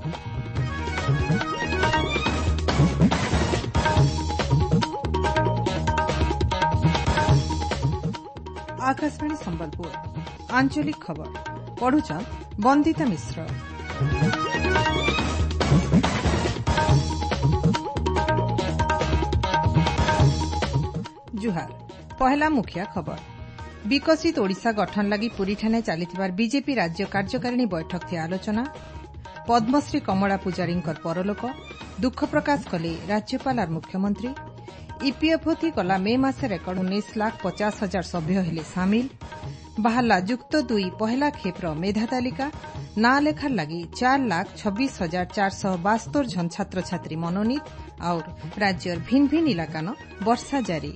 आकाशवाणी संबलपुर आंचलिक खबर पढ़ुछन वंदिता मिश्र। जुहार पहला मुखिया खबर विकसित ओडिशा गठन लगी पुरीठाने चलीथिबार बीजेपी राज्य कार्यकारिणी बैठक थी आलोचना। पद्मश्री कमला पूजारी परलोक दुख प्रकाश कले राज्यपाल और मुख्यमंत्री। ईपीएफओ थी गला मे मासे रेकर्ड 19,50,000 सभ्य हेले सामिल। बाहरला जुक्त 2 पहला खेप्र मेधा तालिका ना लेखार लगी 4,26,472 जन छात्र छात्री मनोनीत और राज्यर भिन्न भिन्न इलाकान वर्षा जारी।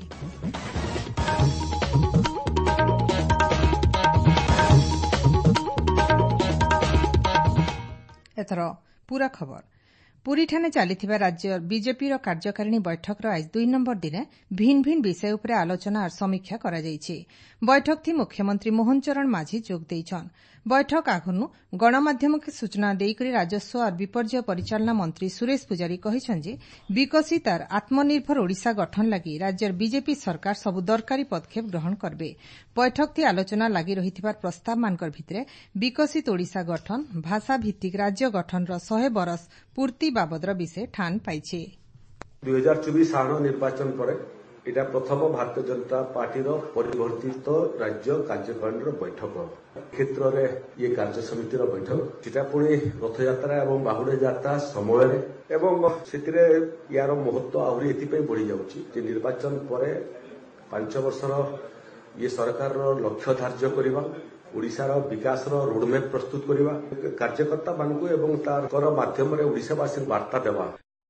एथर पूरा खबर पुरीठाने चलीथिबा राज्य बीजेपी कार्यकारिणी बैठकर आज 2 नंबर दिन भिन्न भिन्न विषय उपरे आलोचना और समीक्षा करा जायछि। बैठक थी मुख्यमंत्री मोहन चरण माझी जोग देइछन। बैठक आगनु गणमाध्यम के सूचना देइकरी राजस्व और विपर्यय परिचालना मंत्री सुरेश पुजारी कहिछन जे विकसित और आत्मनिर्भर ओडिशा गठन लगी राज्यर बीजेपी सरकार सबु दरकारी पदक्षेप ग्रहण करबे। बैठक थी आलोचना लगी रहिथिबार प्रस्ताव मानकर भितरे विकसित ओडिशा गठन भाषा भित्तिक राज्य गठन 100 बरस पूर्ति बाबदर विषय ठान पाइछे। 2024 साधारण निर्वाचन पर এটা প্রথম ভারতীয় জনতা পার্টির পরিবর্তিত রাজ্য কার্যকারিণীর বৈঠক ক্ষেত্রে ইয়ে কার্য সমিতির বৈঠক সেটা পুଣି রথযাত্রা এবং বাহুড়া যাত্রা সময়ের এবং সেতিরে ইয়ার মহত্ব আହୁରି এথিপাই বড়ি যাଉଛି যে নির্বাচন পরে 5 বর্ষর ইয়ে সরকারର লক্ষ্য ধার্য କରିବା ওড়িশার বিকাশর রোডম্যাপ প্রস্তুত କରିବା କାର୍ଯ୍ୟକର୍ତ୍ତା ମାନଙ୍କୁ ଏବଂ ତାର ମାଧ୍ୟମରେ ଓଡିଶାବାସୀ ବାର୍ତ୍ତା ଦେବା।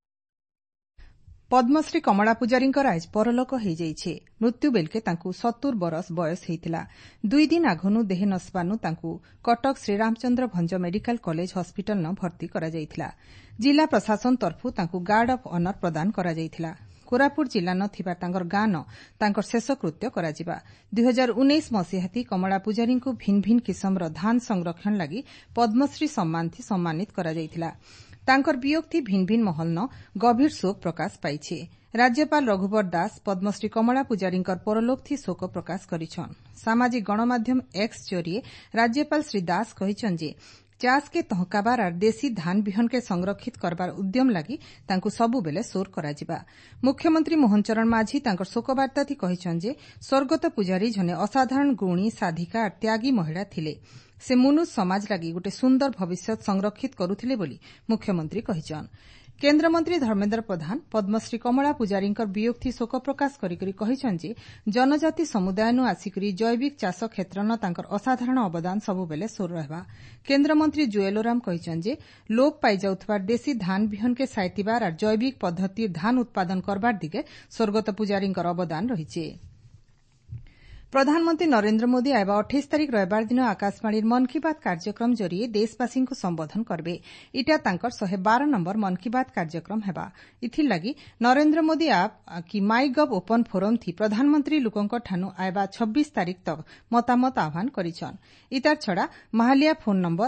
पद्मश्री कमला पूजारी आज परलोक हो जाइछे। मृत्यु बेलके तांकु 70 बरस बयस हेइतिला। 2 दिन आगनु देह नसबानु तांकु Cuttack Sriramachandra Bhanj medical college hospital न भर्ती करा जाइतिला। जिला प्रशासन तरफु तांकु गार्ड ऑफ ऑनर प्रदान करा जाइतिला। कोरापुट जिला न थिबा तांकर गां न तांकर शेषकृत्य कराजिबा। 2019 मसीहाती कमला पूजारी को भिन्न भिन्न किसमर धान संरक्षण लगी पद्मश्री सम्मान थी सम्मानित करा जाइतिला। तांकर वियोग थी भिन्न भिन्न महल न गभीर शोक प्रकाश पाइछे। राज्यपाल रघुवर दास पद्मश्री कमला पूजारी परलोक थी शोक प्रकाश करिछन। सामाजिक गणमाध्यम एक्स जरिए राज्यपाल श्री दास कहिछन जे चाष के तहकाबार और देशी धान बिहन के संरक्षित करबार उद्यम लगी तांकु सबु बेले सोर कराजिबा। मुख्यमंत्री मोहन चरण माझी तांकर शोकबार्ता थी कहिछन जे स्वर्गत पूजारी जने असाधारण गुणी साधिका और त्यागी महिला थिले। से मनुष्य समाज लगी गोटे सुंदर भविष्य संरक्षित करुथिले बोली मुख्यमंत्री कहिछन। केन्द्रमंत्री धर्मेन्द्र प्रधान पद्मश्री कमला पूजारी वियोग थी शोक प्रकाश करिकरी कहिछन जे जनजाति समुदाय नु आसिकरी जैविक चाष क्षेत्र न तांकर असाधारण अवदान सबुबेले सोर रहबा। केन्द्रमंत्री जुएल ओराम कहिछन जे लोप पाई जाउथबार देशी धान बिहन के साइतिबार और जैविक पद्धति धान उत्पादन करबार दिगे स्वर्गत पूजारी अवदान रहिछे। प्रधानमंत्री नरेन्द्र मोदी आइबा 28 तारिख रविवार दिन आकाशवाणी मन की बात कार्यक्रम जरिए देशवासी को संबोधन करबे। इटा तांकर 112 नंबर मन की बात कार्यक्रम हेबा। इथिर लगी नरेन्द्र मोदी आप कि माई गव ओपन फोरम थी प्रधानमंत्री लोकंक ठानु आइबा 26 तारिख तक मतामत आह्वान करिछन। इतार छड़ा महालिया फोन नंबर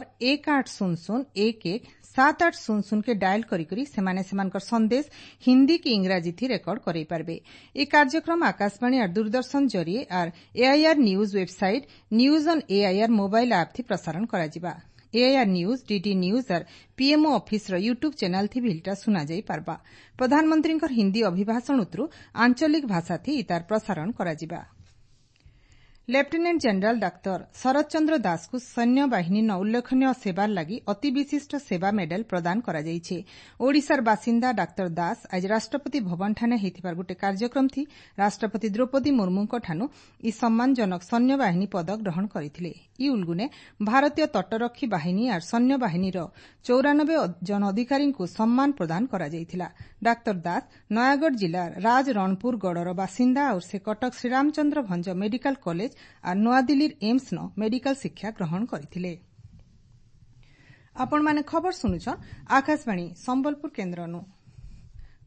1800117800 के डायल करी सेमाने सेमानकर संदेश हिंदी की इंग्राजी थी रेकर्ड करई पारबे। ए कार्यक्रम आकाशवाणी और दूरदर्शन जरिए और AIR news website news on AIR mobile app थी प्रसारण कराजिबा। एआईआर न्यूज डीडी न्यूज और पीएमओ ऑफिस यूट्यूब चैनल थी भिलटा सुना जाई पारबा। प्रधानमंत्री हिंदी अभिभाषण उतरु आंचलिक भाषा थी इतार प्रसारण कराजिबा। Lieutenant general doctor Sharad Chandra Das को सैन्य बाहिनी न उल्लेखनीय सेवार लगी अति विशिष्ट सेवा मेडल प्रदान करा जाइछे। ओडिशार बासिंदा डाक्टर दास आज राष्ट्रपति भवन ठाने हेतिबार गोटे कार्यक्रम थी राष्ट्रपति द्रौपदी मुर्मूंक ठानु ई सम्मानजनक सैन्य बाहिनी पदक ग्रहण करथिले। ई उल्गुने भारतीय तटरक्षी बाहिनी और सैन्य बाहिनीर 94 जन अधिकारी को सम्मान प्रदान करा जाइथिला। डाक्टर दास नयागढ़ जिला राजरणपुर गड़र बासिंदा और से कटक श्रीरामचंद्र भंज मेडिकल कॉलेज और नूआदिल्लीर एम्स न मेडिकल शिक्षा ग्रहण करथिले। आपण माने खबर सुनुछ आकाशवाणी संबलपुर केन्द्रनु।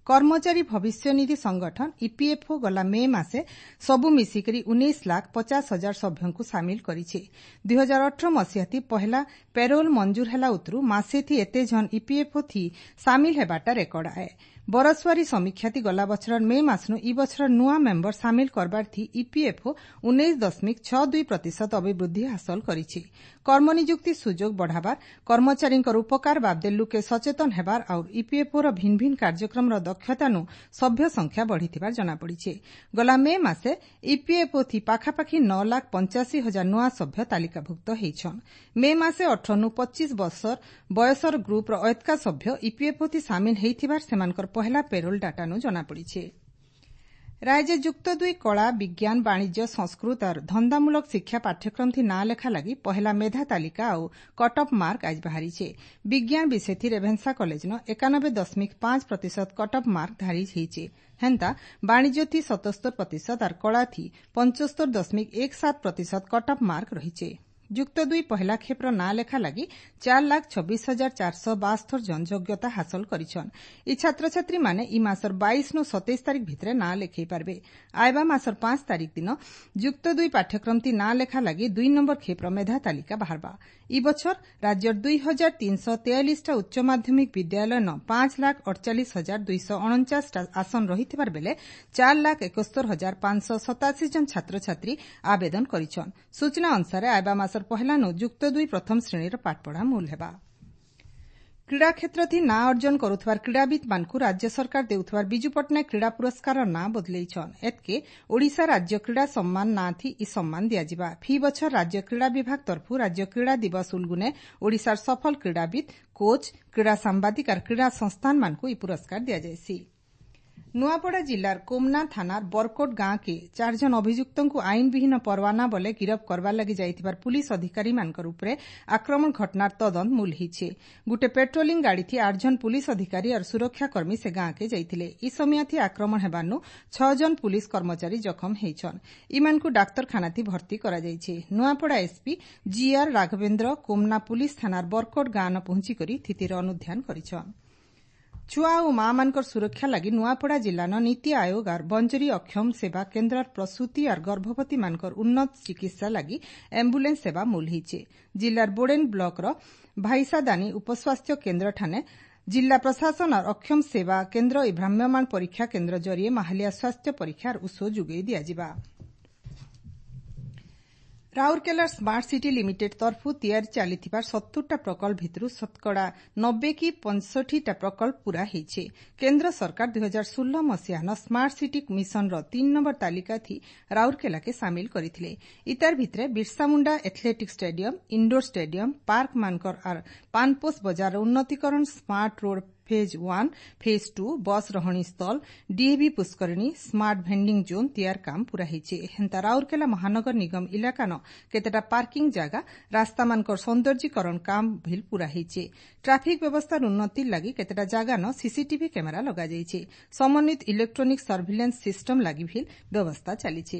कर्मचारी भविष्य निधि संगठन ईपीएफओ गला मे मासे सबु मिसिकरी 19,50,000 सभ्यଙ୍କୁ सामिल करिछि। 2018 मसियाथि पहला पेरोल मंजूर हेला उतरू मासेथि एते जन ईपीएफओ थी सामिल हेबाटा रेकर्ड आए। बरसवारी समीक्षाथि गला बछर मे मासनु ई बछर नुआ मेम्बर सामिल करबार थी ईपीएफओ 19.62% अभिवृद्धि हासिल करिछि। कर्मनियुक्ति सुजोग बढ़ाबार कर्मचारींकर उपकार बाबदे लुके सचेतन हेबार और ईपीएफओ र भिन्न भिन्न कार्यक्रम र दक्षतानु सभ्य संख्या बढ़िथिबार जना पड़िछि। गला मे मासे ईपीएफओ थी पाखापाखि 9,85,000 नुआ सभ्य तालिकाभुक्त हेइछन। मे मासे 18 25 वर्ष बयसर ग्रुप र अयतका सभ्य ईपीएफओ थी सामिल हेइथिबार सेमानकर पहला पेरोल डाटानु जना पड़िछि। राज्य जुक्त 2 कला विज्ञान वाणिज्य संस्कृत और धंदामूलक शिक्षा पाठ्यक्रम थी ना लेखा लगी पहला मेधा तालिका और कट ऑफ मार्क आज बाहरी छे। विज्ञान विषय थी रेभेन्सा कॉलेज न 91.5% कट ऑफ मार्क धारी छे। हेन्ता वाणिज्य थी 77% और कला थी 75.17% कट ऑफ मार्क रही। जुक्त 2 पहला खेप्र ना लेखा लगी 4,26,472 जन योग्यता हासिल करिछन। ई छात्र छात्री माने ई मासर 22 नु 27 तारिख भितरे ना लेखै पारबे। आइबा मासर 5 तारिख दिन जुक्त 2 पाठ्यक्रम ती ना लेखा लगी 2 नंबर खेप्र मेधा तालिका बाहरबा। ई बछर राज्य 2,343 टा उच्च माध्यमिक विद्यालय न 5,48,249 आसन रहिथिबार बेले 4,71,587 जन छात्र छात्री आवेदन करिछन। सूचना अनुसार आइबा मासर पहला नु जुक्त 2 प्रथम श्रेणी पाठपढ़ा मूल हेबा। क्रीड़ा क्षेत्र थी ना अर्जन करुथवार क्रीड़ाविद मानकु राज्य सरकार देउथवार बिजु पट्टनायक क्रीड़ा पुरस्कार ना बदलैछन। एतके ओडिशा राज्य क्रीड़ा सम्मान ना थी ई सम्मान दियाजिबा। फी बछर राज्य क्रीड़ा विभाग तरफु राज्य क्रीड़ा दिवस उलगुने ओडिशार सफल क्रीड़ाविद कोच क्रीड़ा सांबादिक और क्रीड़ा संस्थान मानकु ई पुरस्कार दियाजायसी। नुआपड़ा जिल्लार कोमना थानार बरकोट गाँ के 4 जन अभियुक्तଙ୍କୁ आईन विहीन परवाना बले गिरफ करबार लगी जाइथिबार पुलिस अधिकारी मानकर उपरे आक्रमण घटनार तदंत मूल हिचे। गुटे पेट्रोलिंग गाड़ी थी 8 जन पुलिस अधिकारी और सुरक्षाकर्मी से गाँ के जाइथिले। ई समय थी आक्रमण हेबारनु 6 जन पुलिस कर्मचारी जखम हेइछन। इमानकु डाक्तरखाना थी भर्ती करा जाइछे। Nuapada SP GR Raghavendra Komna police थानार बरकोट गाँ न पहुंची करी स्थितिर अनुध्यान करिछन। छुआ और मां मानकर सुरक्षा लगी नुआपड़ा जिल्लान नीति आयोग और बंजरी अक्षम सेवा केन्द्र प्रसूति और गर्भवती मानकर उन्नत चिकित्सा लगी एम्बुलेंस सेवा मूल हिचे। जिल्लार बोडेन ब्लॉक रो भाईसादानी उपस्वास्थ्य केन्द्र ठाने जिला प्रशासन और अक्षम सेवा केन्द्र भ्राम्यमाण परीक्षा केन्द्र जरिए माहालिया स्वास्थ्य परीक्षा और उस जोगे दियाजिबा। राउरकेलार स्मार्ट सिटी लिमिटेड तरफु तैयारी चलिथिबार 70टा प्रकल्प भितरु शतकड़ा 90 की 65 टा प्रकल्प पूरा हेइछे। केन्द्र सरकार 2016 मसियान स्मार्ट सिटी मिशन रो 3 नंबर तालिका थी राउरकेला के सामिल करिथिले। इतार भितरे Birsa Munda athletic stadium, indoor stadium, park मानकर और पानपोस बजार उन्नतीकरण, smart road phase 1, phase 2, bus रहणी स्थल, DAV Pushkarini, smart vending zone तैयार काम पूरा हेइछे। हेन्ता राउरकेला महानगर निगम इलाकान केतेटा पार्किंग जागा रास्ता मानकर सौंदर्यीकरण काम भिल पूरा हेइछे। ट्राफिक व्यवस्थार उन्नति लागि केतेटा जागान सीसीटीवी कैमेरा लगा जाइछे। समन्वित इलेक्ट्रोनिक सर्भिलेंस सिस्टम लागि भिल व्यवस्था चलिछे।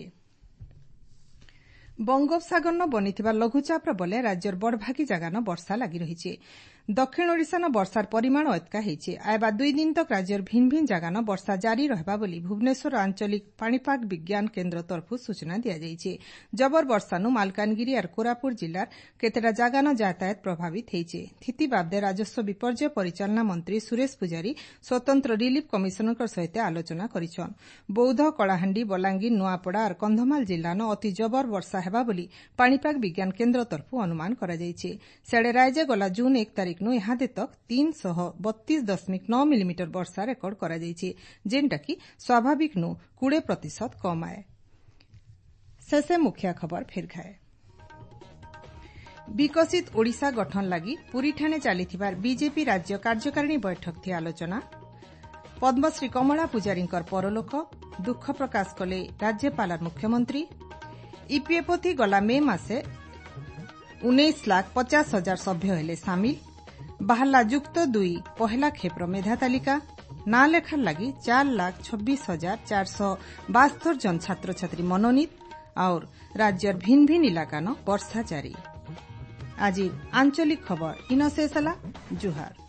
बंगोपसागर न बनिथिबा लघुचापर बले राज्यर बड़भागी जागान वर्षा लागि रहिछे। दक्षिण ओडिशा न वर्षार परिमाण अतका हेइछे। आइबा 2 दिन तक राज्यर भिन्न भिन्न जागान वर्षा जारी रहबा बोली भुवनेश्वर आंचलिक पाणीपाग विज्ञान केन्द्र तरफु सूचना दिया जाइछे। जबर वर्षानु मालकानगिरी और कोरापुट जिल्लार केतेटा जागान यातायात प्रभावित हेइछे। स्थिति बाबदे राजस्व विपर्यय परिचालना मंत्री सुरेश पुजारी स्वतंत्र रिलीफ कमिशनर सहित आलोचना करिछन। बौद्ध, कलाहांडी, बलांगीर, नुआपड़ा और कंधमाल जिल्लान अति जबर वर्षा हेबा बोली पाणीपाग विज्ञान केन्द्र तरफु अनुमान करा जाइछे। सेडे राज्य गला जून 1 तारिख नु यहादे तक 332.9 मिलीमीटर वर्षा रेकर्ड करा जाइछे, जेनटा कि स्वाभाविक नु 20% कम आए। शेषे मुख्य खबर फेर खाए। विकसित ओडिशा गठन लगी पुरी ठाणे चलिथिबार बीजेपी राज्य कार्यकारिणी बैठक थी आलोचना। पद्मश्री कमला पूजारींकर परलोक दुख प्रकाश कले राज्यपाल और मुख्यमंत्री। ईपीएफओ थी गला मे मासे 19,50,000 सभ्य हेले सामिल। बाहला जुक्त 2 पहला खेप्र मेधा तालिका ना लेखार लगी 4,26,472 जन छात्र छात्री मनोनीत और राज्यर भिन्न भिन्न इलाका न वर्षा जारी। आज आंचलिक खबर इन शेष जुहार।